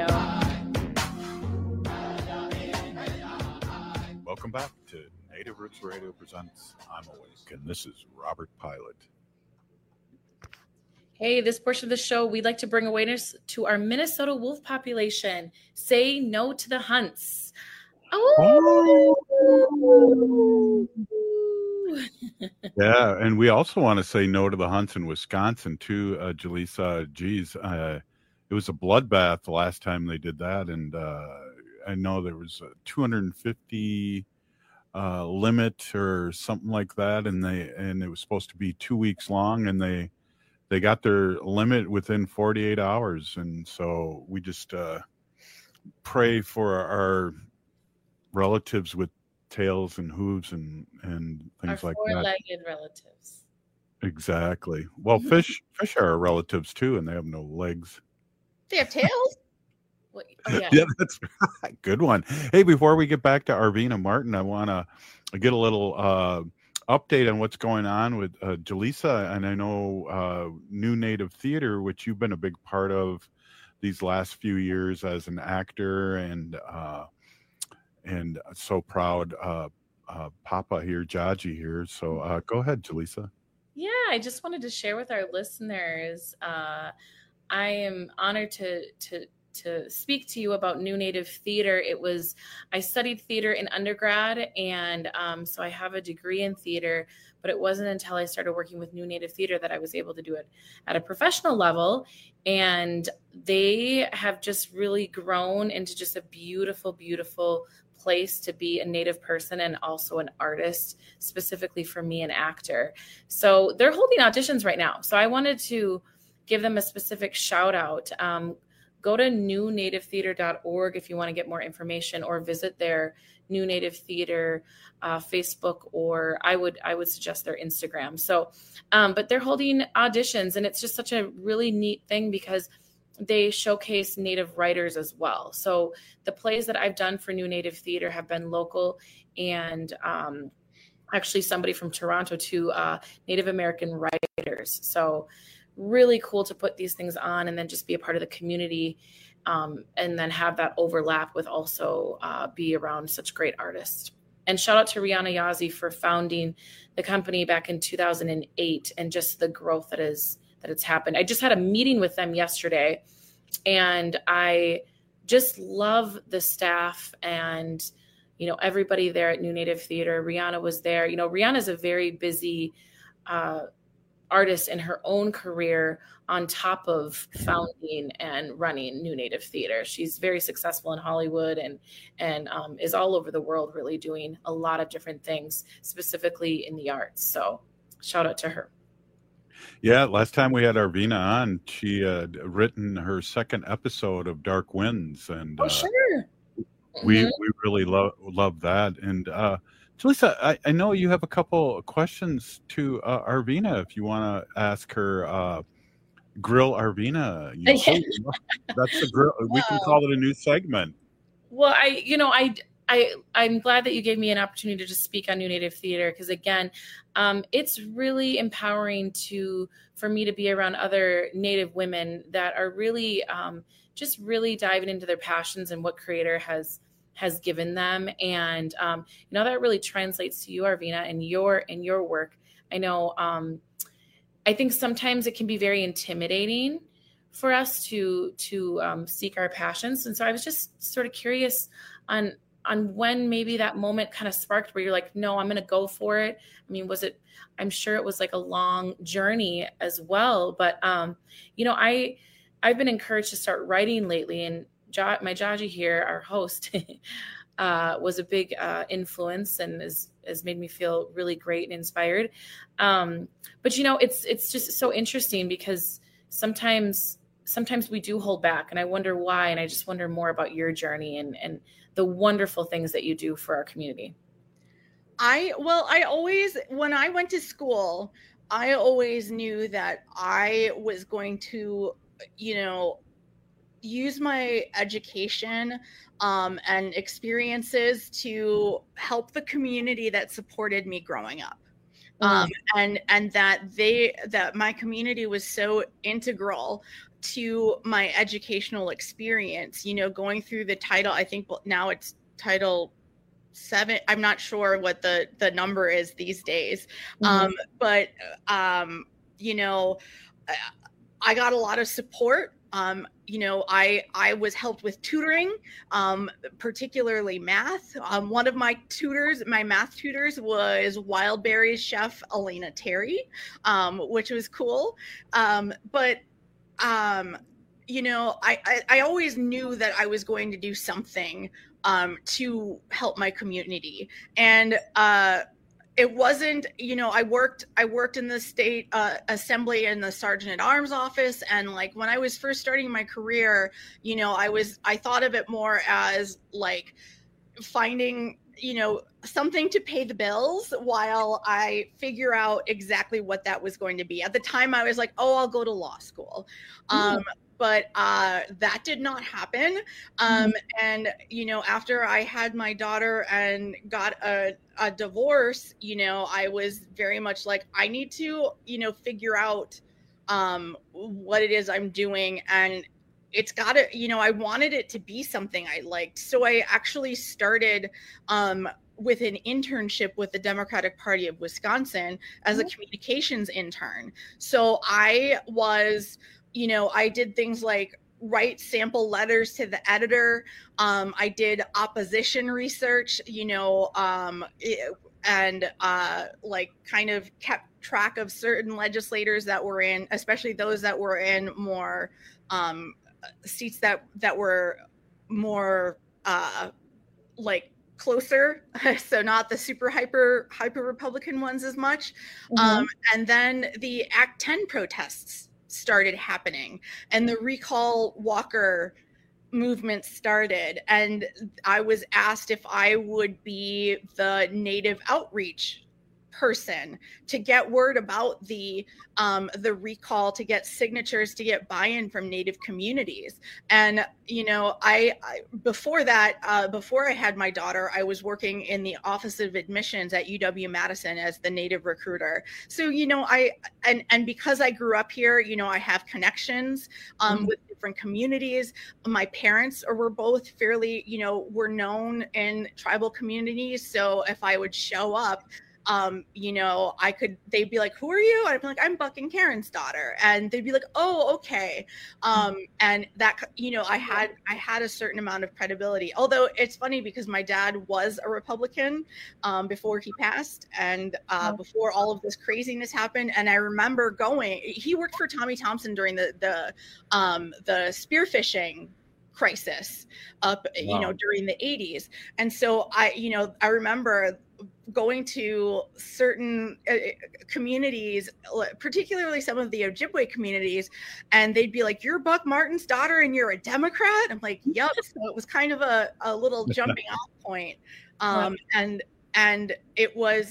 Welcome back to Native Roots Radio presents I'm Awake, and this is Robert Pilot. Hey, this portion of the show, we'd like to bring awareness to our Minnesota wolf population. Say no to the hunts. Oh! Yeah, and we also want to say no to the hunts in Wisconsin too, Jaleesa. Geez, it was a bloodbath the last time they did that, and I know there was a 250 limit or something like that, and it was supposed to be 2 weeks long, and they got their limit within 48 hours, and so we just pray for our relatives with tails and hooves and things Our like that. four-legged relatives. Exactly. Well, fish are our relatives too, and they have no legs. They have tails? Oh, yeah. Yeah, that's right. Good one. Hey, before we get back to Arvina Martin, I want to get a little update on what's going on with Jaleesa, and I know New Native Theater, which you've been a big part of these last few years as an actor, and so proud, Papa here, Jaji here. So go ahead, Jaleesa. Yeah, I just wanted to share with our listeners. I am honored to speak to you about New Native Theater. I studied theater in undergrad, and so I have a degree in theater, but it wasn't until I started working with New Native Theater that I was able to do it at a professional level. And they have just really grown into just a beautiful, beautiful place to be a Native person and also an artist, specifically for me, an actor. So they're holding auditions right now. So I wanted to give them a specific shout out. Go to newnativetheater.org if you want to get more information, or visit their New Native Theater Facebook, or I would suggest their Instagram. So, but they're holding auditions, and it's just such a really neat thing because they showcase Native writers as well. So the plays that I've done for New Native Theater have been local, and actually somebody from Toronto to Native American writers. So really cool to put these things on and then just be a part of the community, and then have that overlap with also be around such great artists. And shout out to Rihanna Yazzie for founding the company back in 2008, and just the growth that it's happened. I just had a meeting with them yesterday, and I just love the staff and, everybody there at New Native Theater. Rihanna was there. Rihanna's a very busy artist in her own career on top of founding and running New Native Theater. She's very successful in Hollywood and is all over the world, really doing a lot of different things, specifically in the arts. So shout out to her. Yeah, last time we had Arvina on, she had written her second episode of Dark Winds, and sure. we really love that. And Jaleesa, I know you have a couple of questions to Arvina. If you want to ask her, Grill Arvina. That's the grill. We can call it a new segment. Well, I'm glad that you gave me an opportunity to just speak on New Native Theater, because again, it's really empowering for me to be around other Native women that are really just really diving into their passions and what Creator has given them. And that really translates to you, Arvina, and your work. I know I think sometimes it can be very intimidating for us to seek our passions. And so I was just sort of curious on when maybe that moment kind of sparked where you're like, no, I'm going to go for it. I mean, I'm sure it was like a long journey as well, but I've been encouraged to start writing lately, and my Jaji here, our host, was a big influence and has made me feel really great and inspired. But it's just so interesting because sometimes we do hold back, and I wonder why. And I just wonder more about your journey and the wonderful things that you do for our community. I always, when I went to school, I always knew that I was going to, use my education and experiences to help the community that supported me growing up. And that my community was so integral to my educational experience, going through the title, I think now it's Title 7. I'm not sure what the number is these days. But I got a lot of support I was helped with tutoring, particularly math. One of my math tutors was Wildberries chef Elena Terry, which was cool. I always knew that I was going to do something to help my community. And it wasn't, I worked in the state assembly in the sergeant at arms office. And like, when I was first starting my career, I thought of it more as like finding, something to pay the bills while I figure out exactly what that was going to be. At the time I was like, I'll go to law school. But that did not happen. And, after I had my daughter and got a divorce, I was very much like, I need to, figure out what it is I'm doing. And it's got to, I wanted it to be something I liked. So I actually started with an internship with the Democratic Party of Wisconsin as a communications intern. So I was, I did things like write sample letters to the editor. I did opposition research, and kind of kept track of certain legislators that were in, especially those that were in more seats that were more closer, so not the super hyper Republican ones as much. And then the Act 10 protests started happening and the Recall Walker movement started, and I was asked if I would be the Native outreach person to get word about the recall, to get signatures, to get buy-in from Native communities. And I before that, before I had my daughter, I was working in the Office of Admissions at UW-Madison as the Native recruiter. So and because I grew up here, I have connections with different communities. My parents were both fairly, were known in tribal communities. So if I would show up, they'd be like, who are you? And I'd be like, I'm Buck and Karen's daughter. And they'd be like, oh, okay. And that, I had a certain amount of credibility, although it's funny because my dad was a Republican before he passed and before all of this craziness happened. And I remember he worked for Tommy Thompson during the spearfishing crisis up, during the 80s. And so I remember going to certain communities, particularly some of the Ojibwe communities, and they'd be like, you're Buck Martin's daughter and you're a Democrat? I'm like, yep. So it was kind of a little jumping off point. And it was,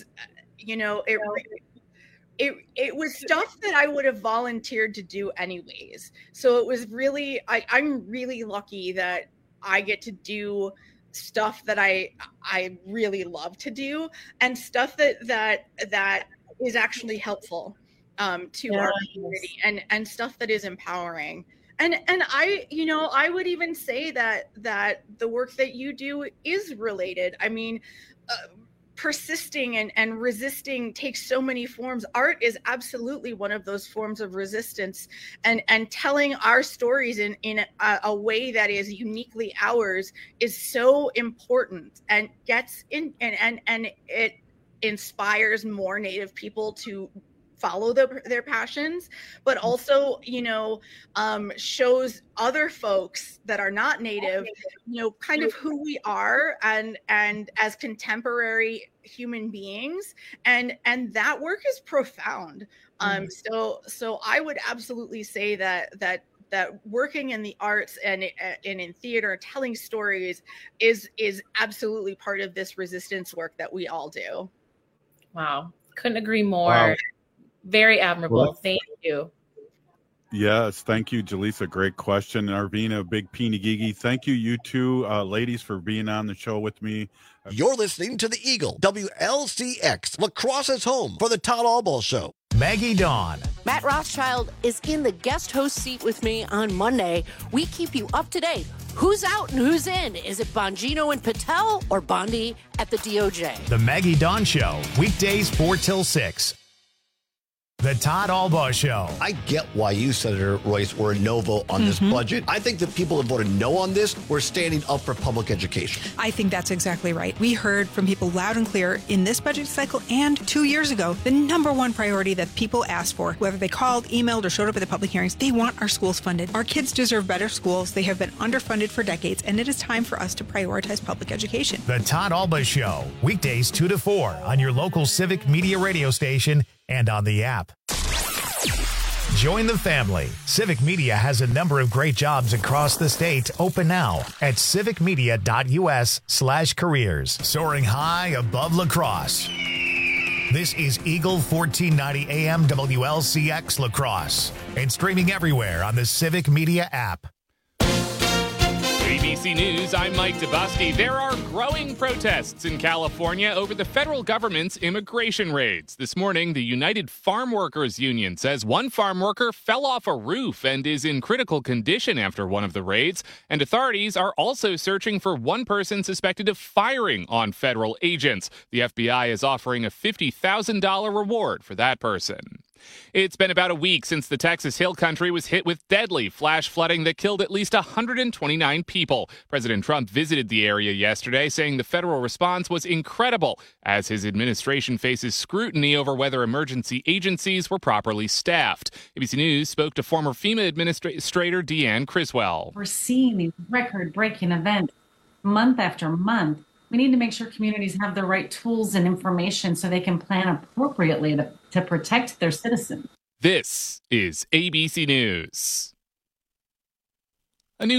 it was stuff that I would have volunteered to do anyways. So it was really, I'm really lucky that I get to do stuff that I really love to do, and stuff that is actually helpful to our community, and stuff that is empowering. And I would even say that the work that you do is related. I mean, persisting and resisting takes so many forms. Art is absolutely one of those forms of resistance, and telling our stories in a way that is uniquely ours is so important, and gets in and it inspires more Native people to follow their passions, but also shows other folks that are not Native kind of who we are and as contemporary human beings, and that work is profound. So I would absolutely say that working in the arts and in theater, telling stories is absolutely part of this resistance work that we all do. Wow, couldn't agree more. Wow. Very admirable. Well, thank you. Yes, thank you, Jaleesa. Great question. Arvina, big peeny gigi. Thank you, you two ladies, for being on the show with me. You're listening to the Eagle, WLCX, La Crosse's home for the Todd Albaugh Show. Maggie Dawn. Matt Rothschild is in the guest host seat with me on Monday. We keep you up to date. Who's out and who's in? Is it Bongino and Patel or Bondi at the DOJ? The Maggie Dawn Show, weekdays 4 till 6. The Todd Albaugh Show. I get why you, Senator Royce, were a no vote on this budget. I think the people that voted no on this were standing up for public education. I think that's exactly right. We heard from people loud and clear in this budget cycle and 2 years ago, the number one priority that people asked for, whether they called, emailed, or showed up at the public hearings, they want our schools funded. Our kids deserve better schools. They have been underfunded for decades, and it is time for us to prioritize public education. The Todd Albaugh Show, weekdays 2 to 4 on your local Civic Media radio station and on the app. Join the family. Civic Media has a number of great jobs across the state open now at civicmedia.us/careers. Soaring high above La Crosse. This is Eagle 1490 AM WLCX La Crosse and streaming everywhere on the Civic Media app. ABC News, I'm Mike Dabusky. There are growing protests in California over the federal government's immigration raids. This morning, the United Farm Workers Union says one farm worker fell off a roof and is in critical condition after one of the raids. And authorities are also searching for one person suspected of firing on federal agents. The FBI is offering a $50,000 reward for that person. It's been about a week since the Texas Hill Country was hit with deadly flash flooding that killed at least 129 people. President Trump visited the area yesterday, saying the federal response was incredible as his administration faces scrutiny over whether emergency agencies were properly staffed. ABC News spoke to former FEMA Administrator Deanne Criswell. We're seeing these record-breaking events month after month. We need to make sure communities have the right tools and information so they can plan appropriately to protect their citizens. This is ABC News.